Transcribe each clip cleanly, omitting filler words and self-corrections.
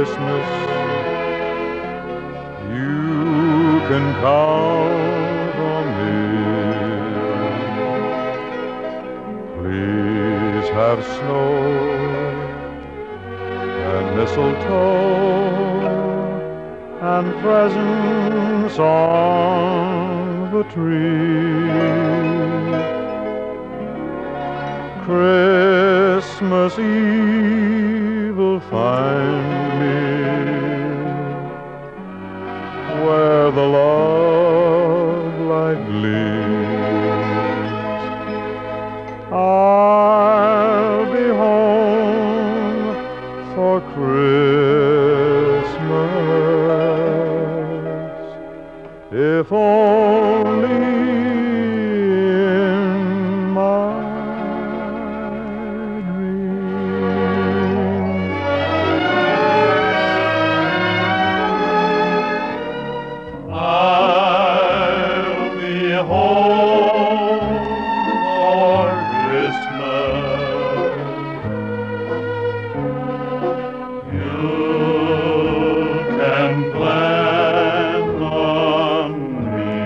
Christmas, you can count on me. Please have snow and mistletoe and presents on the tree. Christmas Eve will find me where the love light gleams. I'll be home for Christmas, if only in my dreams. I'll be home for Christmas. You can plan on me.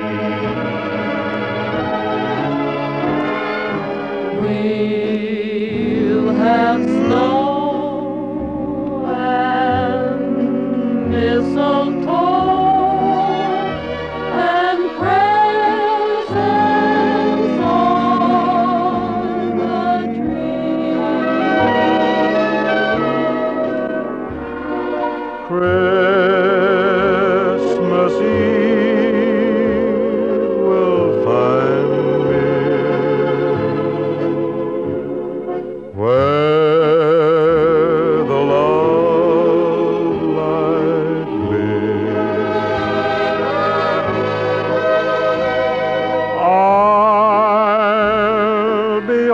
We'll have snow and mistletoe and presents on the tree. Christmas Eve will find me where the love light gleams. I'll be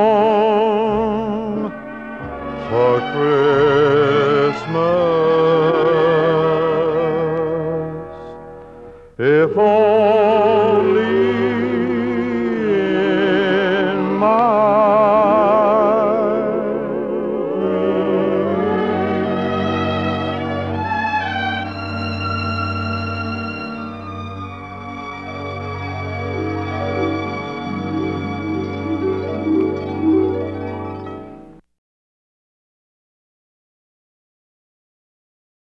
home for Christmas, if